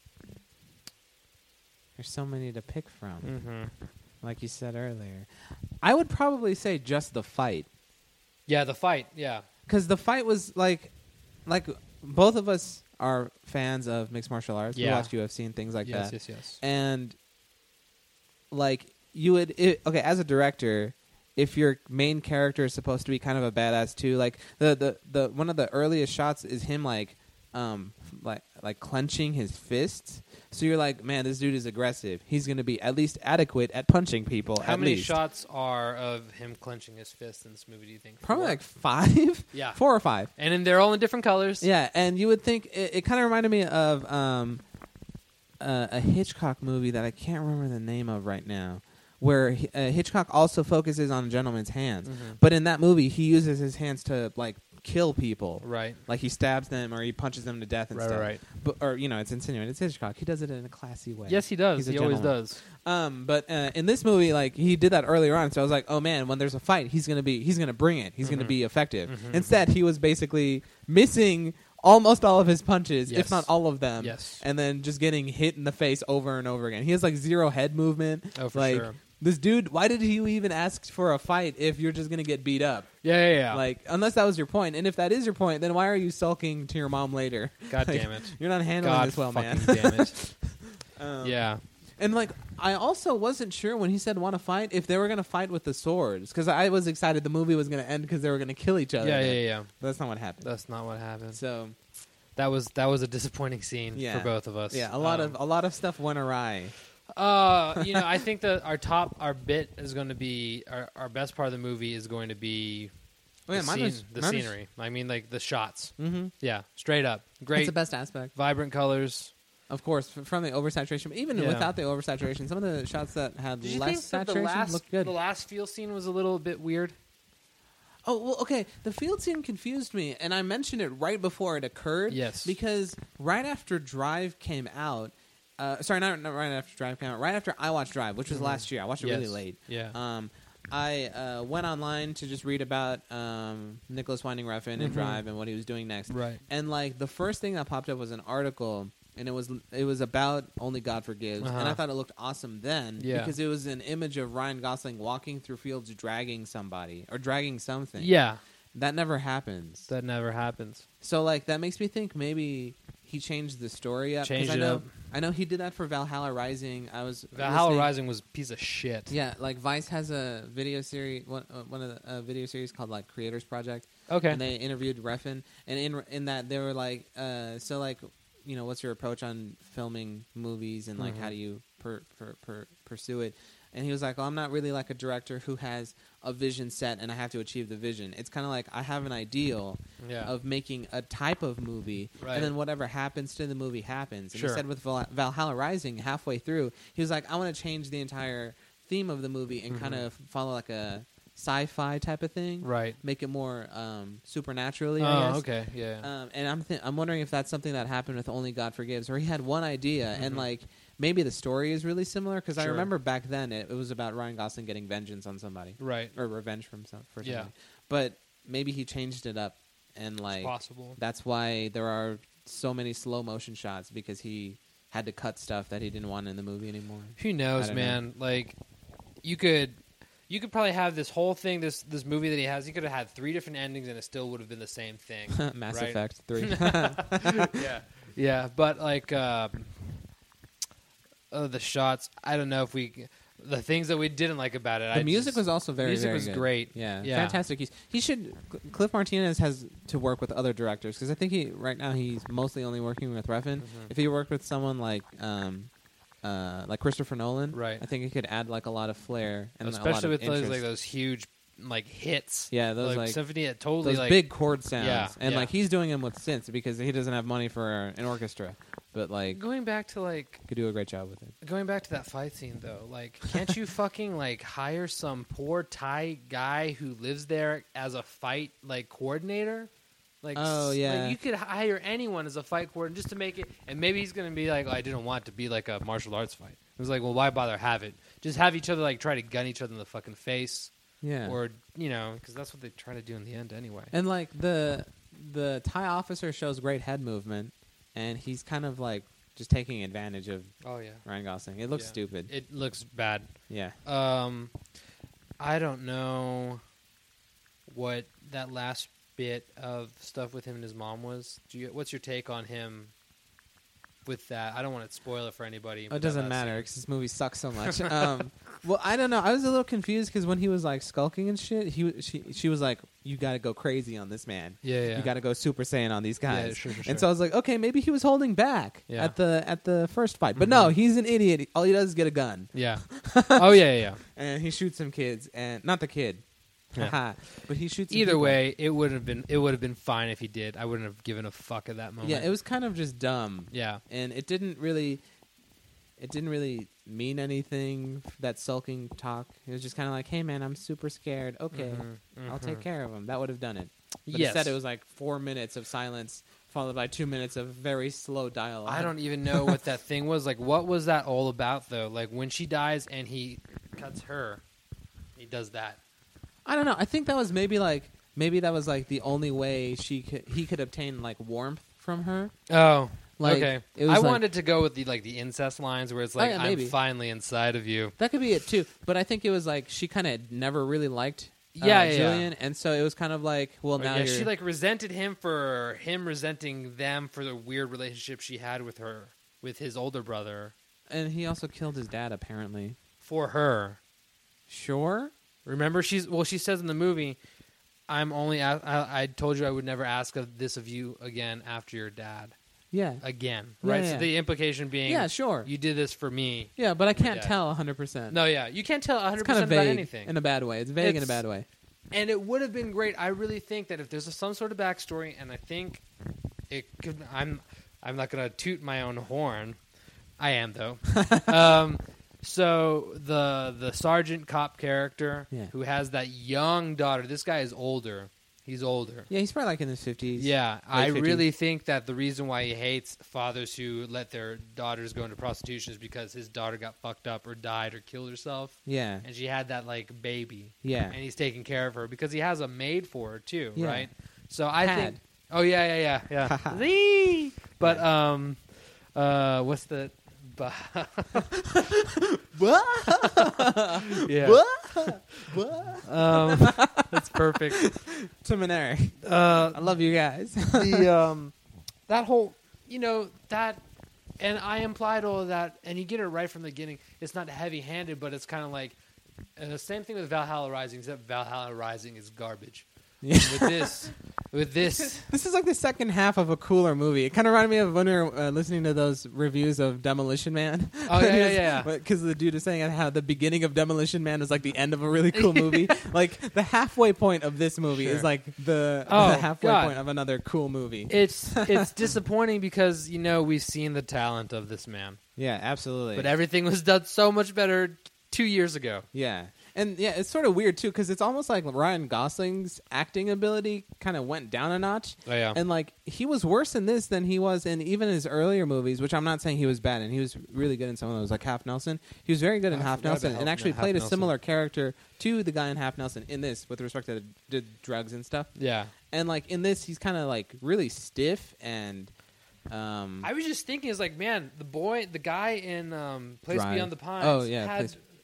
There's so many to pick from, Mm-hmm. like you said earlier. I would probably say just the fight, Yeah, the fight. Yeah, because the fight was like both of us are fans of mixed martial arts. We Yeah. watch UFC and things like that. yes. And like you would okay, as a director, if your main character is supposed to be kind of a badass too, like the one of the earliest shots is him like clenching his fists. So you're like, man, this dude is aggressive. He's going to be at least adequate at punching people. How at many least. shots are of him clenching his fist in this movie? Do you think? Probably 4? like 5. Yeah. 4 or 5. And then they're all in different colors. Yeah, and you would think it kind of reminded me of a Hitchcock movie that I can't remember the name of right now, where Hitchcock also focuses on a gentleman's hands. Mhm. But in that movie, he uses his hands to like kill people. Right. Like he stabs them or he punches them to death and stuff. Right. But, or it's insinuating. It's Hitchcock. He does it in a classy way. Yes, he does. He's a He always gentleman. does. But in this movie, like he did that earlier on, so I was like, oh man, when there's a fight, he's gonna bring it. He's gonna Mhm. be effective. Mhm. Instead, he was basically missing almost all of his punches, Yes. if not all of them. Yes. And then just getting hit in the face over and over again. He has like zero head movement. Oh, for like, sure. This dude, why did you even ask for a fight if you're just gonna get beat up? Yeah. Like, unless that was your point, and if that is your point, then why are you sulking to your mom later? God Like, damn it. You're not handling God this well, fucking man. damn it. Um, Yeah. And like, I also wasn't sure when he said want to fight if they were gonna fight with the swords, because I was excited the movie was gonna end because they were gonna kill each other. Yeah. But that's not what happened. That's not what happened. So That was a disappointing scene Yeah. for both of us. yeah, a lot of stuff went awry. I think that our bit is going to be our best part of the movie is going to be Oh, yeah, the, mine was- the mine was- scenery. I mean, like the shots. Mm-hmm. Yeah, straight up, That's great, the best aspect, vibrant colors. of course, from the oversaturation. But even Yeah. without the oversaturation, some of the shots that had Did you less think that the saturation looked good. last field scene was a little bit weird? Oh, well, okay. The field scene confused me, and I mentioned it right before it occurred. Yes. Because right after Drive came out, sorry, not right after Drive came out, right after I watched Drive, which was Mhm. last year. I watched it really Yes. late. Yeah. I went online to just read about Nicholas Winding Refn and Mhm. Drive and what he was doing next. Right. And like the first thing that popped up was an article, and it was about Only God Forgives, and I Uh-huh. thought it looked awesome then Yeah. because it was an image of Ryan Gosling walking through fields dragging somebody or dragging something. Yeah, That never happens. that never happens. So like that makes me think maybe he changed the story up. 'cause Changed I it know, up. I know he did that for Valhalla Rising. I was Valhalla listening- Rising was a piece of shit. Yeah, like Vice has a video series, one of the video series called like Creators Project, Okay. and they interviewed Refn, and in that they were like, so like, what's your approach on filming movies and like Mhm. how do you pursue it? And he was like, well, I'm not really like a director who has a vision set and I have to achieve the vision. It's kind of like I have an ideal Yeah. of making a type of movie, Right. and then whatever happens to the movie happens. And Sure. he said with Valhalla Rising, halfway through, he was like, I want to change the entire theme of the movie and kind Mhm. of follow like a sci-fi type of thing, Right. make it more supernaturally. Oh, I guess. okay. Yeah. And I'm wondering if that's something that happened with Only God Forgives, where he had one idea and Mhm. like maybe the story is really similar because I Sure. remember back then it was about Ryan Gosling getting vengeance on somebody Right. or revenge for somebody. Yeah. But maybe he changed it up and It's like possible. that's why there are so many slow motion shots because he had to cut stuff that he didn't want in the movie anymore. Who I knows, don't man? Like, you could you could probably have this whole thing, this movie that he has. He could have had 3 different endings, and it still would have been the same thing. Mass right? Effect 3. Yeah. But like the shots, I don't know if the things that we didn't like about it. The music was also very was good. great. Yeah, Yeah. fantastic. He should. Cliff Martinez has to work with other directors because I think right now he's mostly only working with Refn. If he worked with someone like Christopher Nolan, right? I think it could add like a lot of flair and especially with interest. those huge like hits. Yeah, those like symphony. Totally those like big chord sounds. Yeah, and yeah. like he's doing them with synths because he doesn't have money for an orchestra. But like going back to like could do a great job with it. Going back to that fight scene though, like can't you fucking like hire some poor Thai guy who lives there as a fight like coordinator? Like, oh yeah, like you could hire anyone as a fight coordinator just to make it, and maybe he's gonna be like, I didn't want it to be like a martial arts fight. It was like, well, why bother have it? Just have each other like try to gun each other in the fucking face, yeah, or because that's what they try to do in the end anyway. And like the Thai officer shows great head movement, and he's kind of like just taking advantage of Ryan Gosling. It looks stupid. It looks bad. Yeah. I don't know what that last bit of stuff with him and his mom was. What's your take on him with that? I don't want to spoil it for anybody. It doesn't matter because this movie sucks so much. Well, I don't know. I was a little confused because when he was like skulking and shit, she was like, "You got to go crazy on this man. Yeah. You got to go Super Saiyan on these guys." Yeah, sure. And so I was like, "Okay, maybe he was holding back at the first fight." But no, he's an idiot. All he does is get a gun. Yeah. Oh yeah. And he shoots some kids, and not the kid. Yeah. But he shoots. Either way, it would have been fine if he did. I wouldn't have given a fuck at that moment. Yeah, it was kind of just dumb. Yeah, and it didn't really mean anything. That sulking talk. It was just kind of like, "Hey man, I'm super scared. Okay, I'll take care of him." That would have done it. But instead, it was like 4 minutes of silence followed by 2 minutes of very slow dialogue. I don't even know what that thing was. Like, what was that all about though? Like when she dies and he cuts her, he does that. I don't know. I think that was maybe that was like the only way he could obtain like warmth from her. Oh, like, okay. It was I wanted to go with the incest lines where it's like I'm finally inside of you. That could be it too. But I think it was like she kind of never really liked Julian, and so it was kind of like, well, now she like resented him for him resenting them for the weird relationship she had with his older brother, and he also killed his dad apparently for her. Sure. Remember, she says in the movie, I told you I would never ask this of you again after your dad. Yeah. Again, right? Yeah. So the implication being, sure, you did this for me. Yeah, but I can't tell 100%. No, you can't tell 100% about vague anything in a bad way. It's vague in a bad way. And it would have been great. I really think that if there's some sort of backstory, and I think it could. I'm not going to toot my own horn. I am though. So the sergeant cop character who has that young daughter. This guy is older. He's older. Yeah, he's probably like in his 50s. Yeah, I 50s. really think that the reason why he hates fathers who let their daughters go into prostitution is because his daughter got fucked up or died or killed herself. Yeah. And she had that like baby. Yeah. And he's taking care of her because he has a maid for her too, Yeah. right? So I think. Oh yeah. But what's the? Yeah. That's perfect. Tim and Eric. I love you guys. That whole, that, and I implied all of that, and you get it right from the beginning. It's not heavy-handed, but it's kind of like the same thing with Valhalla Rising, except Valhalla Rising is garbage. Yeah. With this, this is like the second half of a cooler movie. It kind of reminded me of when we were listening to those reviews of Demolition Man. Oh yeah. Because the dude is saying how the beginning of Demolition Man was like the end of a really cool movie. Like the halfway point of this movie is like the halfway point of another cool movie. It's disappointing because we've seen the talent of this man. Yeah, absolutely. But everything was done so much better 2 years ago. Yeah. And yeah, it's sort of weird too because it's almost like Ryan Gosling's acting ability kind of went down a notch. Oh yeah, and like he was worse in this than he was in even his earlier movies. Which I'm not saying he was bad, and he was really good in some of those, like Half Nelson. He was very good in Half Nelson, and actually played a similar character to the guy in Half Nelson in this, with respect to the drugs and stuff. Yeah, and like in this, he's kind of like really stiff and. I was just thinking, is like, man, the guy in Place Drive. Beyond the Pines. Oh yeah.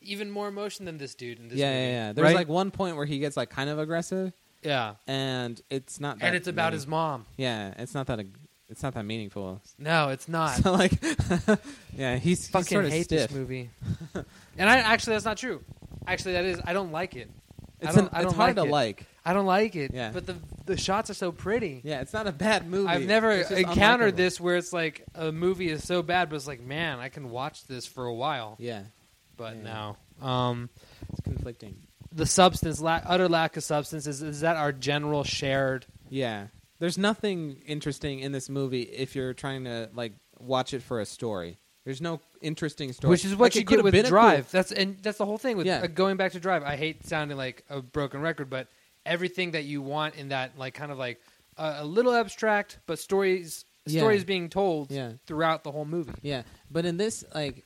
even more emotion than this dude in this yeah, movie. yeah, yeah. There's right? like one point where he gets like kind of aggressive, yeah, and it's not. That and it's about meaning- his mom. Yeah, it's not that. It's not that meaningful. No, it's not. So like, yeah, he's Fucking sort of hate stiff. this movie. And I actually, that's not true. Actually, that is. I don't like it. It's I don't hard like to it. like. I don't like it. Yeah. But the shots are so pretty. Yeah, it's not a bad movie. I've never It's just encountered unlikable. this where it's like a movie is so bad, but it's like, man, I can watch this for a while. Yeah, But Yeah. no. it's conflicting. The substance, utter lack of substance, is that our general shared? Yeah, there's nothing interesting in this movie if you're trying to like watch it for a story. There's no interesting story, Which is what Like, you it could get have with been a Drive. That's the whole thing with Yeah. going back to Drive. I hate sounding like a broken record, but everything that you want in that, like, kind of like a little abstract, but stories Yeah. being told Yeah. throughout the whole movie. Yeah, but in this, like,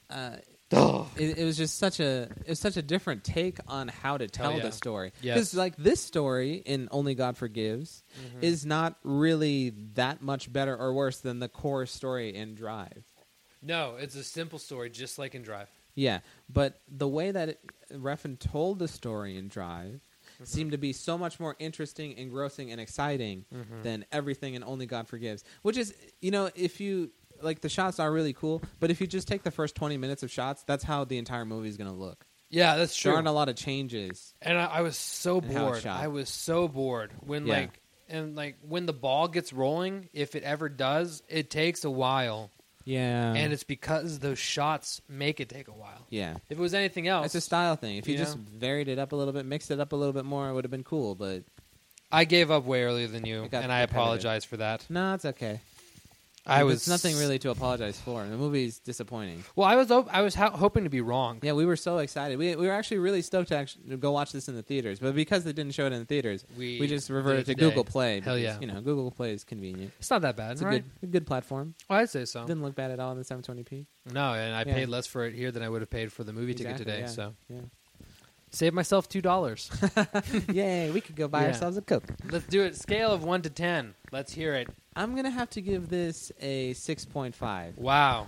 it was just such a different take on how to tell yeah. the story. Yes. Because like this story in Only God Forgives is not really that much better or worse than the core story in Drive. No, it's a simple story, just like in Drive. Yeah, but the way that Refn told the story in Drive seemed to be so much more interesting, engrossing, and exciting than everything in Only God Forgives. Which is, if you like, the shots are really cool, but if you just take the first 20 minutes of shots, that's how the entire movie is going to look. Yeah, that's true. There aren't a lot of changes. And I was so And how it's bored. shot. I was so bored when Yeah. when the ball gets rolling, if it ever does, it takes a while, Yeah, and it's because those shots make it take a while. yeah. If it was anything else, It's a style thing. If you you just know? varied it up a little bit, mixed it up a little bit more, it would have been cool. But I gave up way earlier than you, It got and I repetitive. apologize for that. no, it's okay. I was It's nothing really to apologize for. The movie's disappointing. Well, I was hoping to be wrong. Yeah, we were so excited. We were actually really stoked to actually go watch this in the theaters, but because they didn't show it in the theaters, We we just did reverted it to today. Google Play. Hell because, yeah. Google Play is convenient. It's not that bad, It's right? a good platform. Well, I'd say so. Didn't look bad at all in the 720p. No, and I Yeah. paid less for it here than I would have paid for the movie ticket Exactly, today. yeah. So Yeah. save myself $2. Yay, we could go buy Yeah. ourselves a Coke. Let's do it. Scale of 1 to 10. Let's hear it. I'm gonna have to give this a 6.5. Wow.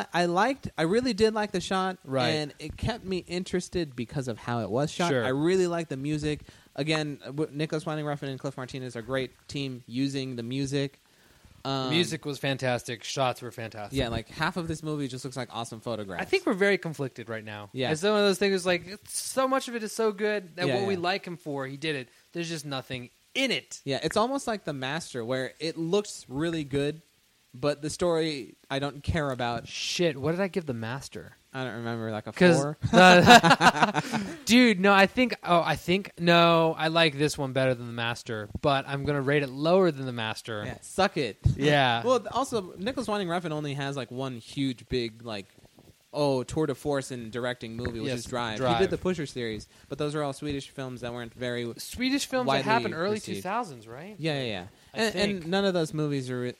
I really did like the shot, Right. and it kept me interested because of how it was shot. Sure. I really liked the music. Again, Nicholas Winding Refn and Cliff Martinez are a great team using the music. Music was fantastic. Shots were fantastic. Yeah, like half of this movie just looks like awesome photographs. I think we're very conflicted right now. Yeah. It's one of those things like so much of it is so good that Yeah, what we yeah. like him for, he did it. There's just nothing in it. Yeah, it's almost like The Master, where it looks really good, but the story I don't care about. Shit, what did I give The Master? I don't remember, like a Because 4. dude, no, I think no, I like this one better than The Master, but I'm gonna rate it lower than The Master. Yeah, suck it. Yeah. Well, also, Nicholas Winding Refn only has like one huge, big, like, tour de force in directing movie, which Yes, is Drive. Drive. He did the Pusher series, but those are all Swedish films that weren't very. Swedish films that widely happened early received. 2000s, right? Yeah. I And think. none of those movies are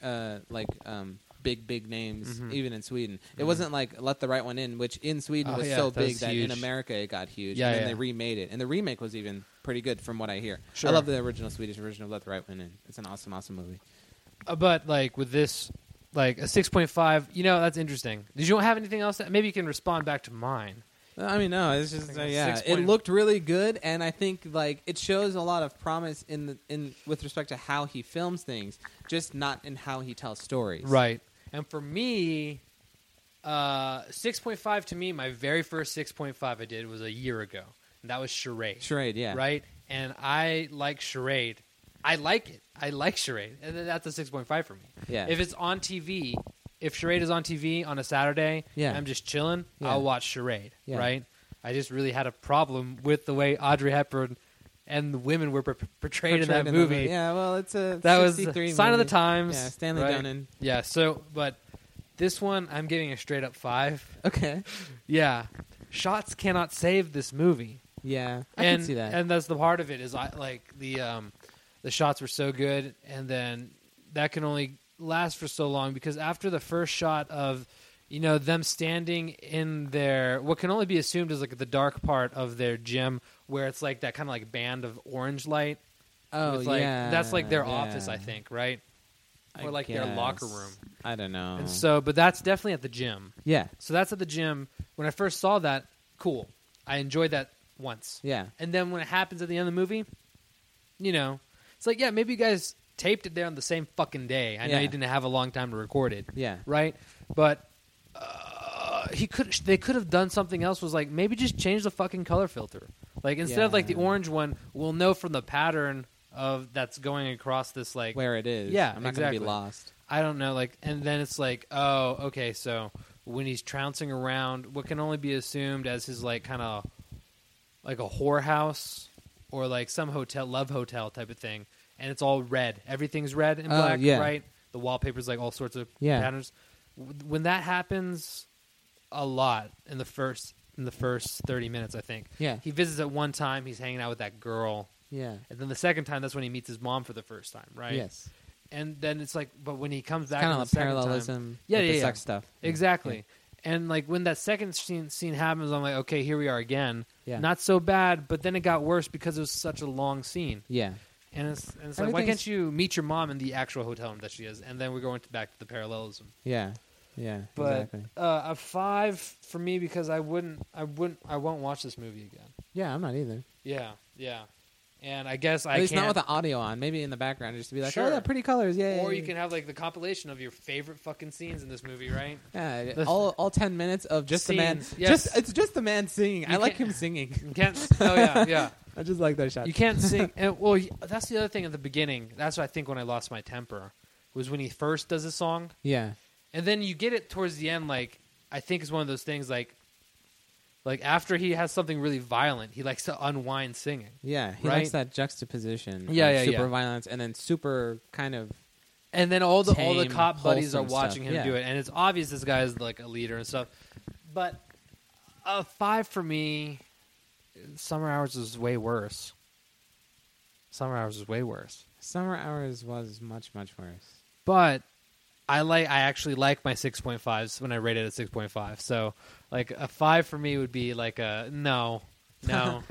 big names, Mhm. even in Sweden. It wasn't like Let the Right One In, which in Sweden Oh, was yeah, so that was big that in huge. America it got huge. Yeah, and then yeah. they remade it. And the remake was even pretty good from what I hear. Sure. I love the original Swedish version of Let the Right One In. It's an awesome, awesome movie. But like with this, like a 6.5, that's interesting. Did you have anything else? Maybe you can respond back to mine. I mean, no, it's just I think yeah. it's It 6 looked really good, and I think like it shows a lot of promise in with respect to how he films things, just not in how he tells stories. Right. And for me, 6.5 to me, my very first 6.5 I did was a year ago, and that was Charade. Charade, yeah. Right? And I like Charade. I like it. I like Charade, and then that's a 6.5 for me. Yeah. If it's on TV, if Charade is on TV on a Saturday, Yeah. and I'm just chilling, Yeah. I'll watch Charade. Yeah. Right? I just really had a problem with the way Audrey Hepburn and the women were portrayed in that the movie. Yeah, well, it's a That was 63 a sign of the movie. times. Yeah, Stanley right? Donen. Yeah. So, but this one, I'm giving a straight up 5. Okay. Yeah, shots cannot save this movie. Yeah, I and can see that. and that's the part of it is I like the shots were so good, and then that can only last for so long because after the first shot of them standing in their what can only be assumed is like the dark part of their gym where it's like that kind of like band of orange light. Oh, with, like, yeah. that's like their yeah. office, I think, right? I Or like their locker guess. room. I don't know. And so, but that's definitely at the gym. yeah. So that's at the gym. When I first saw that, cool. I enjoyed that once. Yeah. And then when it happens at the end of the movie, you know, it's like, yeah, maybe you guys taped it there on the same fucking day. I know Yeah. you didn't have a long time to record it, Yeah. right? But they could have done something else. Was like maybe just change the fucking color filter. Like instead of like the Yeah. orange one, we'll know from the pattern of that's going across this like Where it is. Yeah, I'm not exactly. going to be lost. I don't know, like, and then it's like, oh, okay, so when he's trouncing around, what can only be assumed as his like kind of like a whorehouse or like some hotel, love hotel type of thing, and it's all red. Everything's red and black, yeah. right? The wallpaper's like all sorts of Yeah. patterns. When that happens a lot in the first 30 minutes, I think. Yeah. He visits at one time, he's hanging out with that girl, Yeah. and then the second time, that's when he meets his mom for the first time, right? Yes. And then it's like, but when he comes back, Kind in of the a second parallelism. time, with the yeah. sex stuff. Exactly. And like when that second scene happens, I'm like, okay, here we are again. Yeah. Not so bad, but then it got worse because it was such a long scene. Yeah. And it's like, why Everything's- can't you meet your mom in the actual hotel that she is? And then we're going back to the parallelism. Yeah. Yeah. But Exactly. a 5 for me because I won't watch this movie again. Yeah, I'm not either. Yeah. And I guess At I least can't. not with the audio on. Maybe in the background, just to be like, Sure. oh, yeah, pretty colors. Yeah. or you can have like the compilation of your favorite fucking scenes in this movie, right? Yeah, all 10 minutes of just the man. Scenes, yes. It's just the man singing. I like can't- him singing. You can't. Oh yeah. I just like that shot. You can't sing. And, well, that's the other thing at the beginning. That's what I think when I lost my temper was when he first does a song, Yeah. and then you get it towards the end. Like I think it's one of those things. Like after he has something really violent, he likes to unwind singing. Yeah. He Right? likes that juxtaposition. Yeah, of yeah, super yeah. violence and then super kind of. And then all the Tame, cop buddies are wholesome watching stuff, him yeah. do it, and it's obvious this guy is like a leader and stuff. But a 5 for me. Summer Hours is way worse. Summer Hours is way worse. Summer Hours was much, much worse. But I actually like my 6.5s when I rate it at 6.5. So like a 5 for me would be like a no. No.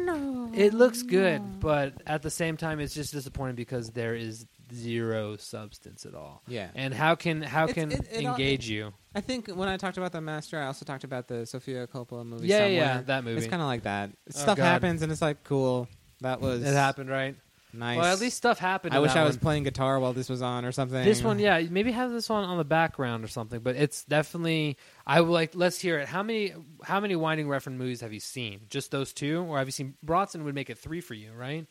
It looks good, but at the same time it's just disappointing because there is zero substance at all. Yeah. And how can it engage you? I think when I talked about The Master, I also talked about the Sofia Coppola movie. Yeah, Somewhere. yeah, that movie. It's kind of like that. Oh, Stuff God. happens and it's like, cool. That was It happened, right? nice. Well, at least stuff happened. I in wish that I was one. playing guitar while this was on or something. This one, yeah, maybe have this one on the background or something. But it's definitely. I would like. Let's hear it. How many Winding Refn movies have you seen? Just those 2, or have you seen? Bronson would make it 3 for you, right?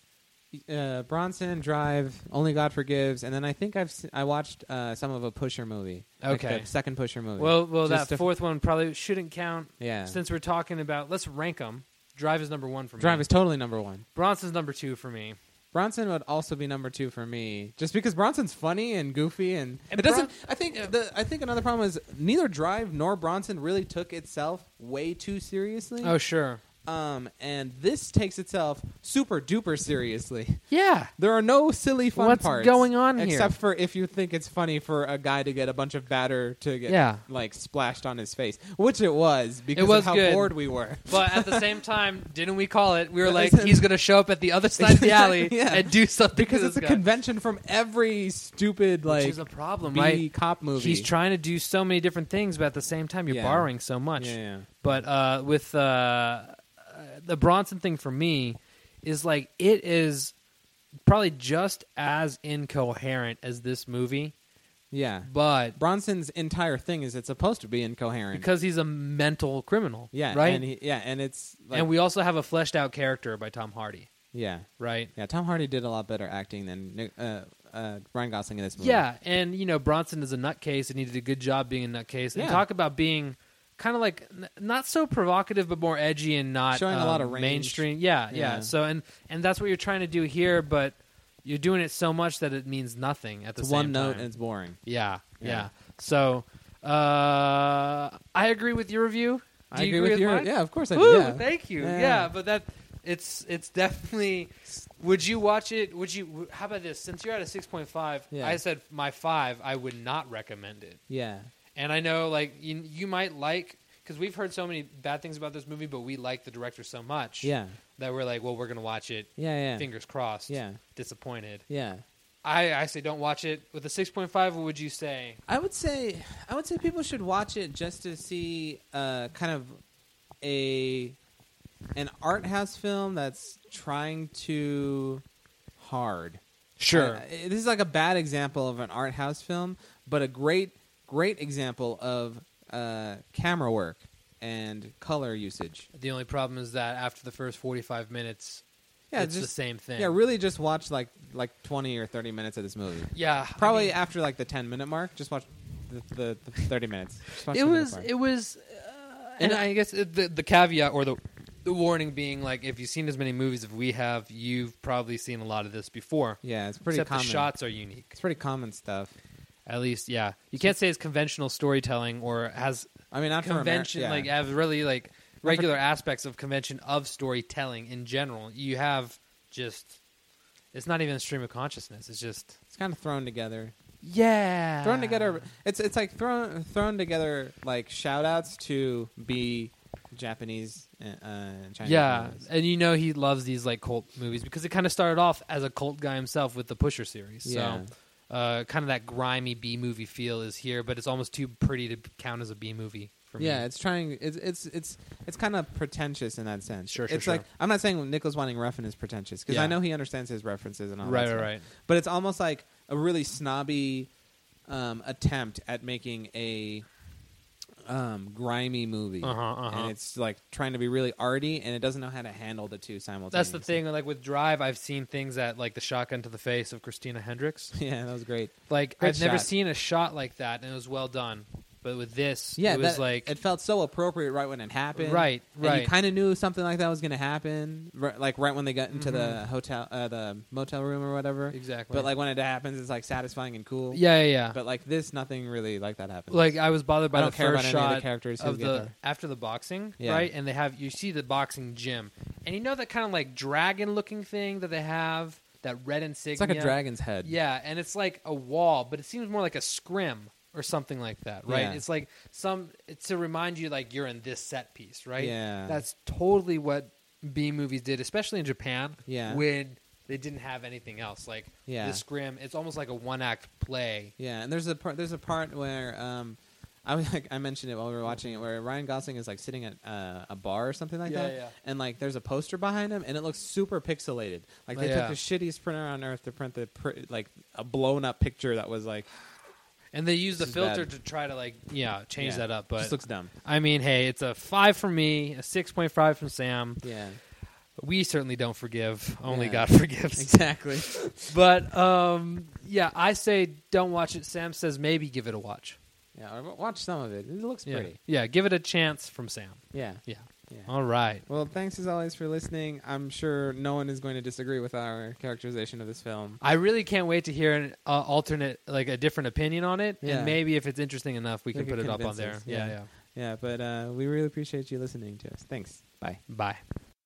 Bronson, Drive, Only God Forgives, and then I think I watched some of a Pusher movie. Okay. Like the second Pusher movie. Well, Just that fourth one probably shouldn't count. Yeah. Since we're talking about, let's rank them. Drive is number 1 for me. Drive is totally number 1. Bronson's number 2 for me. Bronson would also be number 2 for me, just because Bronson's funny and goofy, and And it doesn't. Bron- I think yeah. I think another problem is neither Drive nor Bronson really took itself way too seriously. Oh, sure. And this takes itself super duper seriously. Yeah. There are no silly fun What's parts going on here? except for if you think it's funny for a guy to get a bunch of batter to get Yeah. like splashed on his face, which it was because was of how good. bored we were. But at the same time, didn't we call it? We were But like, listen- he's going to show up at the other side of the alley Yeah. and do something Because to it's a this guy. convention from every stupid Which like is a problem, B right? cop movie. He's trying to do so many different things, but at the same time, you're Yeah. borrowing so much. Yeah. But with the Bronson thing for me is like it is probably just as incoherent as this movie, Yeah. but Bronson's entire thing is it's supposed to be incoherent. because he's a mental criminal, yeah, right? and it's like, And we also have a fleshed out character by Tom Hardy, yeah. right? Yeah, Tom Hardy did a lot better acting than Ryan Gosling in this movie. Yeah, and Bronson is a nutcase, and he did a good job being a nutcase. And Yeah. talk about being kind of like not so provocative, but more edgy and not Showing a lot of range. mainstream. Yeah. Yeah. So and that's what you're trying to do here, but you're doing it so much that it means nothing at the It's same one note time. and it's boring. Yeah. Yeah. So I agree with your review. Do I you agree with your mine? yeah, of course I do. Woo, Yeah. thank you. Yeah. Yeah, but that it's definitely. Would you watch it? Would you? How about this? Since you're at a 6.5, Yeah. I said my 5. I would not recommend it. Yeah. And I know, like you might like because we've heard so many bad things about this movie, but we like the director so much Yeah. that we're like, well, we're gonna watch it. Yeah, yeah. Fingers crossed. Yeah. Disappointed. Yeah. I say don't watch it. With a 6.5, what would you say? I would say people should watch it just to see kind of a an art house film that's trying too hard. Sure. This is like a bad example of an art house film, but a great example of camera work and color usage. The only problem is that after the first 45 minutes, it's the same thing. Yeah, really just watch like 20 or 30 minutes of this movie. Yeah. Probably after like the 10-minute mark, just watch the 30 minutes. Just watch It the was, part. it was, and I guess the caveat or the warning being like, if you've seen as many movies as we have, you've probably seen a lot of this before. Yeah, it's pretty Except common. the shots are unique. It's pretty common stuff. At least, yeah. You can't say it's conventional storytelling or has I mean, not convention, for Ameri- yeah. like have really like regular aspects of convention of storytelling in general. You have just, it's not even a stream of consciousness. It's just It's kind of thrown together. thrown together. It's like thrown together like shout outs to be Japanese and Chinese. Yeah, movies. and you know he loves these like cult movies because it kind of started off as a cult guy himself with the Pusher series. Yeah. So kind of that grimy B movie feel is here, but it's almost too pretty to count as a B movie for me. Yeah, it's trying. It's kind of pretentious in that sense. Sure, It's sure. like I'm not saying Nicholas Winding Refn is pretentious because Yeah. I know he understands his references and all that right, stuff. right. But it's almost like a really snobby attempt at making a grimy movie. And it's like trying to be really arty, and it doesn't know how to handle the two simultaneously. That's the thing. Like with Drive, I've seen things that like the shotgun to the face of Christina Hendricks. Yeah, that was great. Like Great I've never shot. seen a shot like that, and it was well done. But with this, Yeah, it was like it felt so appropriate right when it happened. Right, And right. you kind of knew something like that was going to happen, like right when they got into the hotel, the motel room or whatever. exactly. But like when it happens, it's like satisfying and cool. yeah. But like this, nothing really like that happens. Like I was bothered by I the don't care first about any of shot the characters who of get the there. after the boxing, Yeah. right? And you see the boxing gym, and you know that kind of like dragon looking thing that they have, that red insignia. it's like a dragon's head. Yeah, and it's like a wall, but it seems more like a scrim or something like that, right? Yeah. It's like it's to remind you like you're in this set piece, right? Yeah. That's totally what B movies did, especially in Japan. Yeah. When they didn't have anything else, like Yeah. the scrim. It's almost like a one act play. Yeah, and there's a part where I mentioned it while we were watching it, where Ryan Gosling is like sitting at a bar or something like that, Yeah. and like there's a poster behind him, and it looks super pixelated. Like they Yeah. took the shittiest printer on earth to print like a blown up picture that was like And they use the This is filter bad. to try to change that up. But just looks dumb. I mean, hey, it's a 5 from me, a 6.5 from Sam. Yeah, We certainly don't forgive. Only Yeah. God forgives. exactly. But I say don't watch it. Sam says maybe give it a watch. Yeah, or watch some of it. It looks Yeah, pretty. yeah, give it a chance from Sam. Yeah. Yeah. Yeah. All right. Well, thanks as always for listening. I'm sure no one is going to disagree with our characterization of this film. I really can't wait to hear an alternate, like a different opinion on it, Yeah. and maybe if it's interesting enough, we can Maybe put it up on convince there. us. Yeah, Yeah, but we really appreciate you listening to us. Thanks. Bye. Bye.